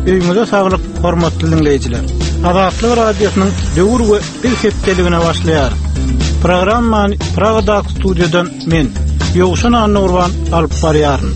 Öýüňize saglyk, hormatly dinleýijiler. Azatlyk radiosynyň döwür we bir hepdeligine başlaýar. Programmany Pragada studiýadan men, Ýowşan Anurwan alyp barýaryn.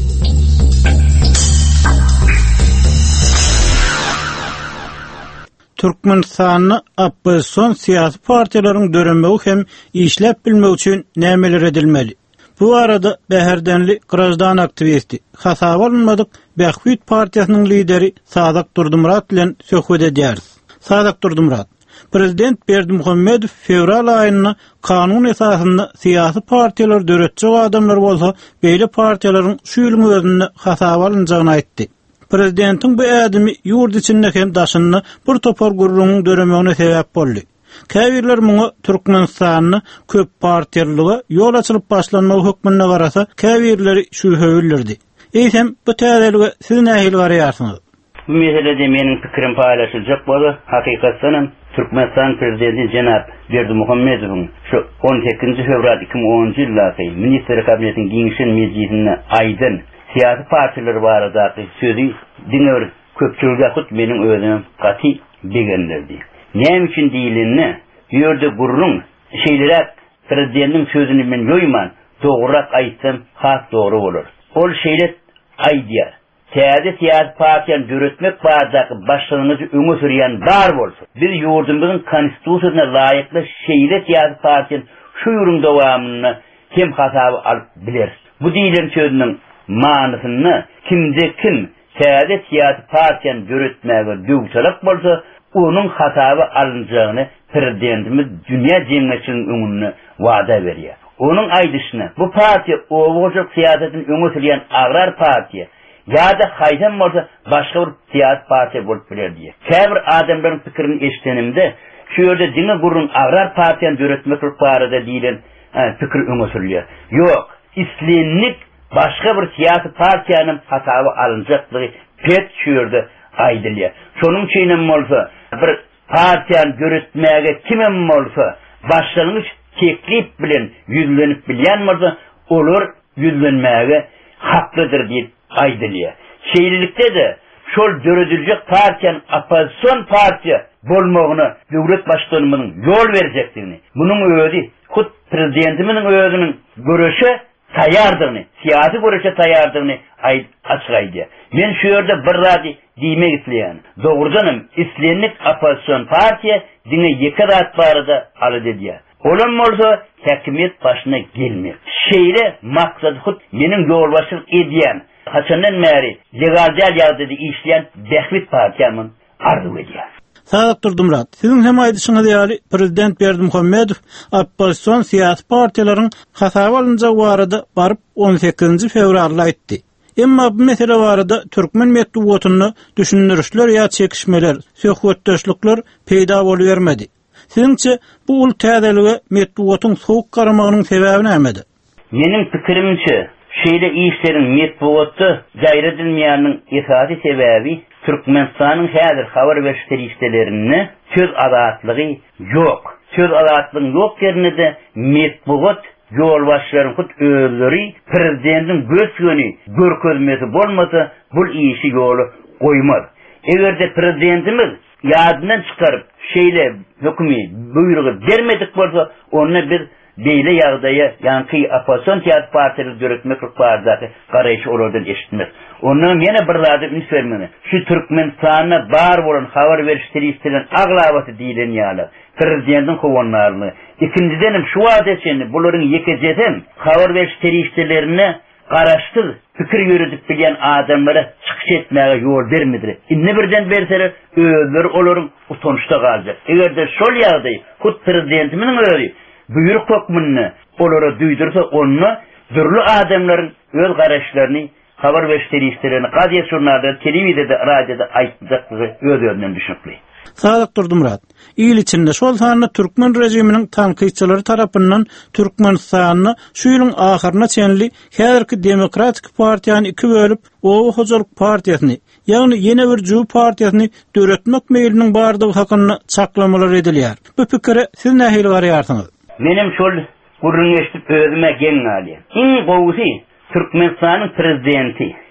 Türkmenistanyň opposision siyasi partiýalaryň dörenmegi hem işläp bilmegi üçin nämeler edilmeli? Bu arada Bäherdenli grajdan aktivisti, hasaba alınmadyk Bähwit partiýasynyň lideri Sadak Durdumurat bilen söhbet edýäris. Sadak Durdumurat, Prezident Berdimuhammedow fevral aýyna kanun esasynda siyasi partiýalar döretjek adamlar bolsa, beýle partiýalaryň şu ýylyň özünde hasaba alynjagyny aýtdy. Prezidentin bu ädimi ýurt içinde hem daşynda bir topar gurrunun döremegine sebäp boldy. Käbirler muňa Türkmenistanyň köp partiýalyga ýol açylyp başlanmagy hökmüne garasa, käbirleri şübhe bildirdi. Eýsem bu täzelige siz nähil garaýarsyňyz? Bu meselede meniň pikirim paýlaşyljak boldy. Hakykatdan Türkmenistan prezidenti Jenap Berdimuhammedowyň şu 18 fevral 2010 ýylyny minister kabinetiniň giňişen meclisinde aýdyn siyasi partiýalar barada sözü diňer köpçülüge hut meniň özüm gaty degenlerdi. Näme üçin diýilini ýerde gurrun şeýlerak prezidentin sözüni men ýoýman, dograk aýtsam has dogry bolar. Ol şeýle aýdýar. Täze siyasi partiýany döretmek baradaky başlangyjy öňe sürýän bar bolsa, biz ýurdumyzyň konstitusiýasyna laýykly şeýle siyasi partiýany şu ýurun dowamyny kim hasaba alyp biler. Bu diýilen sözüniň manysyny kimde kim täze siyasi partiýany döretmäge döwçelek bolsa, onun hasaba alınjagyny prezidentimiz dünýä jemgyýetiniň öňünde wada berýär. Onun aýdyşyna bu partiýa owurjak siýasatyny öňe sürýän agrar partiýa ýa-da haýdan bolsa başga bir siyasi partiýa bolup biler diýär. Käbir adamlaryň pikirini eşdenimde şu ýerde diňe gurrun agrar partiýany döretmek barada diýilen pikir öňe sürýär. Ýok, islenlik başga bir siyasi partiýanyň hasaba alınjaklygy pet şu ýerde aýdylýar. Şonuň üçin bolsa bir partiýany döretmäge kimem bolsa başlangyç teklip bilen ýüzlenip bilýän bolsa, olar ýüzlenmäge haklydyr diýip aýdylýar. Şeýlelikde de şol döredilýek partiýany opposision partiýa bolmagyny döwlet başlanmanyň ýol berjekdigini, munyň özi hut prezidentimiň özüniň görüşe taýardygyny, siyasi görüşe taýardygyny açyklaýdy. Men şu ýerde bir rady diýmek isleýän. Dogrudanam islenlik opposision partiýa diňe ýeki rat barada alyp edýär. Olan bolsa häkimet başyna gelmek. Şeýle maksat hut meniň ýolbaşylyk edýän, haçandan bäri legal ýagdaýda işleýän Bähwit partiýamyň arzuw edýär. Sadak Durdumurat, siziň hem aýdyşyňyz ýaly Prezident Berdimuhammedow opposision siyasi partiýalaryň hasaba alynjagy barada baryp 18 fevralda aýtdy. Emma bu mesele barada türkmen medeniýetinde düşünürüşler ýa çekişmeler, söhbetdeşlikler peýda boluvermedi. Siziňçe bu ul täzelige medeniýetiň sowuk garamagynyň sebebi nämedi? Meniň pikirimçe şeýle işleriň medeniýetde gaýra edilmeýäniň esasy sebebi Türkmenistanyň häzir habar berişlerini söz azatlygy ýok. Söz azatlygyň ýok ýerinde medeniýet ýolbaşlaryň hut özleri prezidentin göçgöni görkezmesi bolmasa bu işi ýoly goýmaz. Egerde prezidentimiz ýadydan çykaryp şeýle hökümi buýrugy bermedik bolsa, onu bir beýle ýagdaýa ýanky opposision siyasi partiýaly döretmek baradaky garaýşy olardan eşitmek. Ondan ýene bir rady ünsvermeni. Şu Türkmenistanyna bar bolan habar berişleri aglabaty diýilen ýaly prezidentin howonlaryny. İkincidenim şu adetini bularyň ýekejeden habar berişlerini garaşdyr, pikir ýöredip bilýän adamlara çykyş etmäge ýol bermedi. Inne birden berseler özleri olaryň utançda galjak. Egerde şol ýagdaý hut prezidentimiň özi buyruk hökmüni olara duýdursa, onu dürli adamlaryň öz garaşlaryny habar berişlerini gaziýet jurnalda, telewiziýada, radioda aýtjaklygy öz öňünden düşünýär. Sadak Durdumurat, ýyl içinde şol sanyny Türkmen rejiminiň tanqidçilari tarapyndan Türkmenistanyny şu ýylyň ahyryna çenli häzirki Demokratik partiýany iki bölüp, Owa Hojalyk partiýasyny, ýagny ýene bir Juw partiýasyny döretmek meýliniň bardygy hakynda çaklamalar edilýär. Bu pikire siz nähili garaýarsyňyz? Menim şol gurrun eşitip özüme geň alýar. Iň gowsy Türkmenistanyň prezidenti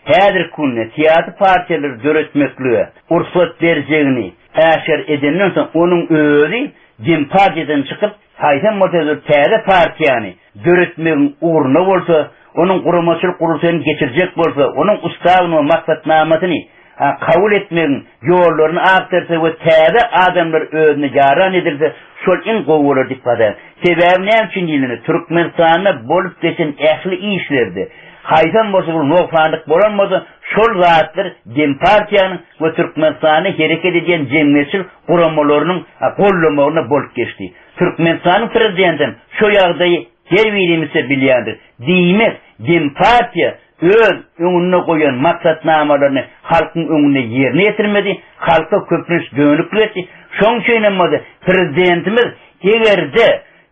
häzir günde siyasi partiýalar döretmeklige ursat berjegini äşer edenden soň onuň özü Dem partiýadan çykyp haýsam modeller täze partiýany döretmegiň uğruna bolsa, onuň guramaçylyk gurulşyny geçirjek bolsa, onuň ustawyny we maksatnamasyny kabul etmegiň ýollaryny aktarsa we täze adamlar özüne ýaran edilse, şol iň gowular diýip badar. Sebäbi näme üçin diýilini? Türkmenistanda bolup geçen ähli işlerde haýsam bolsa bu noksanlyk bolanmady, şol zatlar Dem partiýanyň we Türkmenistany hereket eden jemgyýetçilik guramalarynyň gollamagyna bolup geçdi. Türkmenistanyň prezidenti şu ýagdaýy gerwilimse bilýändir. Diýmek, Dem partiýa öz öňüne goýan maksatnamalaryny halkyň öňüne ýerine ýetirmedi, halka köpüş dönükletdi. Şoň üçin prezidentimiz egerde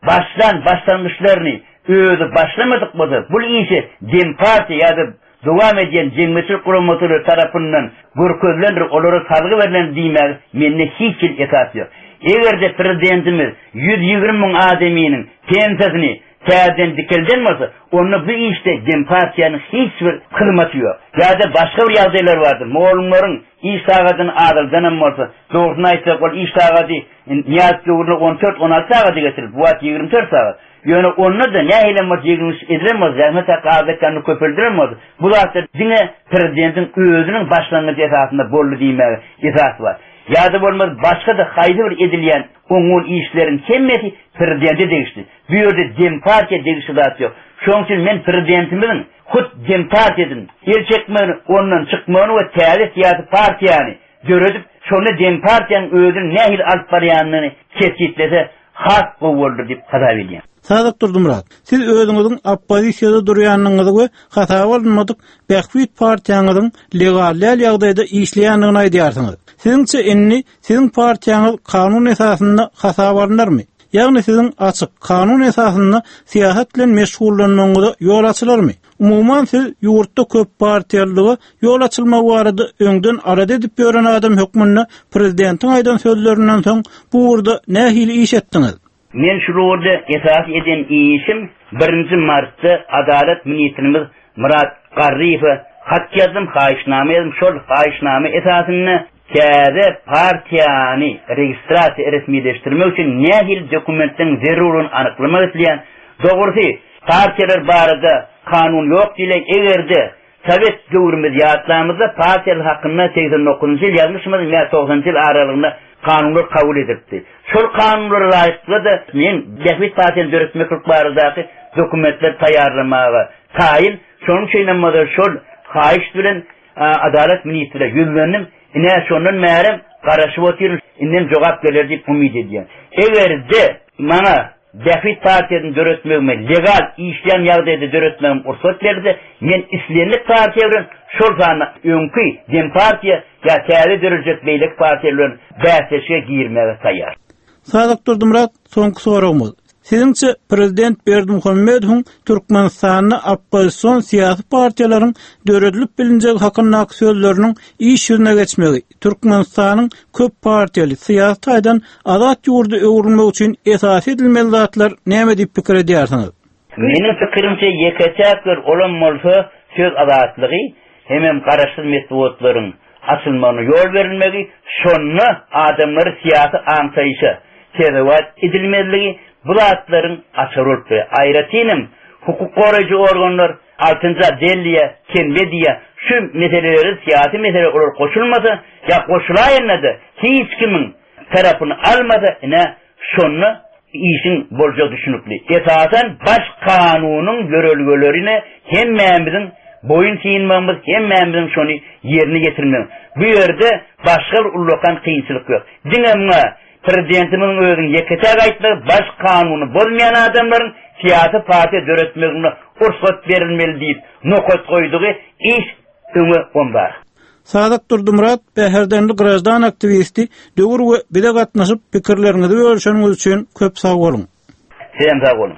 başlanmışlaryny özü başlamadyk bolsa, bu işi Dem partiýa ýa-da dowam eden jemgyýetçilik guramaçylary tarapyndan görkezlendir, olara salgy berilen diýmek menne hiç esas ýok. Egerde prezidentimiz 120 000 adamynyň pensiýasyny täzeden dikilden bolsa, onu bu işte Dem partiýanyň hiç bir hyzmaty ýok. Ýa-da başga bir ýagdaýlar bardyr. Moğolumlaryň iş sagatyny adyldan bolsa, dogryny aýtsak, ol iş sagaty ýaz döwrüne 14-16 sagat getirip, bu 24 sagat. Ýöne onu da nähile mojeginiş edilemez, zähmet hakykatlaryny köpeldiremez. Bu zatda diňe prezidentin özüniň başlangyç esasynda boldy diýmek esas bar. Ýa-da bolmaz başga da haýdy bir edilýän oňul işlerin kemmeti prezidenti degişdi. Bu ýerde Dem partiýa degişi zat ýok. Şoň üçin men prezidentimiň hut Dem partiýadan elçekmeni ondan çykmagyny we täze siyasi partiýany göredip, şonu Dem partiýanyň özüniň nähil alyp barýanyny keskitlese hak boldy diýip hasap edýär. Sadık Durdumrat, siz özüňiziň oppozisiýada durýanyňyzy we hata bolmadyk Bähwit partiýanyň legal ýagdaýda işleýändigini aýdýarsyňyz. Siziňçe inni siziň partiýaňyz kanun esasynda hata bolnarmy? Ýagny siziň açyk kanun esasynda siýasat bilen meşgullanmagyňyza ýol açylarmy? Umuman siz ýurtda köp partiýalyga ýol açylmagy barada öňden arada edip ýören adam hökmünde prezidentiň aýdan sözlerinden soň bu urda nähili iş etdiňiz? Men şu orada esas eden işim 1 Mart'ta Adalet Ministrimiz Murat Garriýew hat ýazdım, haýyşnama ýazdım. Şol haýyşnama esasynda täze partiýany registrasiýa resmileşdirmek üçin nähil dokumentin zeruryny anyklamak edilýän. Dogry, partiýalar barada kanun ýok diýilek, egerde Sovet döwrümizde ýatlamyzda partiýalar hakynda 89-njy ýyl ýazmyşmyz, 90-njy ýyl aralygynda kanunlar kabul edildi. Şol kanunlara laýyk da men Bähwit partiýanyň döretmeklik baradaky dokumentler taýýarlamagy taýin. Şonuň üçin şol haýyş bilen Adalet ministrine ýüzlendim. Ine şondan märim garaşyp otyr, inden jogap geler diýip umyt edýär. Egerde maňa Bähwit partiýanyň döretmegime legal işleýän ýagdaýda döretmegim ursat berdi, men islenlik partiýa bilen şol zany öňki Dem partiýa ýa täze dörejek beýlik partiýalaryň bäsleşige girmege taýýar. Sadyk Durdumrat, soňky soragymyz. Siziňçe prezident Berdimuhammedow Türkmenistanyň oppozisiýon siýasy partiýalaryň döredilip bilinjek hakyndaky sözleriniň iş ýüzüne geçmegi, Türkmenistanyň köp partiýaly siýasy taýdan azat ýurdu öwrülmek üçin esas edilmeli zatlar näme diýip pikir edýärsiňiz? Meniň pikirimçe ýekeçäkler olan bolsa söz azatlygy hemem garaşsyz metodlaryň açylmagyna ýol berilmegi, şonu adamlary siýasy aňsaýyşa terewat edilmeligi, bu zatlaryň açyrylypdy. Aýratynam hukuk goraýjy organlar altynja delliýe, kenbediýe şu meseleleri siýasy mesele olarak goşulmasa ýa goşulaýandy, hiç kimiň tarapyny almasa, ine şonu işin bolja düşünükli. Esasen baş kanunyň görelgelerini hemmemizin boyun kiyinmemiz, hemmemizin şonu ýerine getirmemiz. Bu ýerde başga ullakan kynçylyk ýok. Diňemňe prezidentimiň özüň ýekeçäk aýtdy, baş kanuny bozmaýan adamlaryň siýasy partiýa döretmegine ursat berilmeli diýip nokat goýdygy iş öňe gondar. Sadyk Durdumrat, Bäherdenli grajdan aktivisti, döwür we bile gatnaşyp pikirlerinizi bölüşýäniňiz üçin köp sag bolun. Sen sag bolun.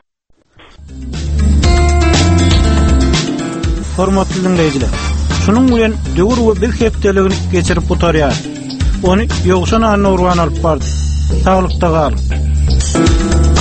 Hormatly dinleýijiler, şunuň bilen döwür we bir hepdeligini geçirip butarýar. Ony ýogşan anna urgan alyp bardy. Sağlıkta kalın.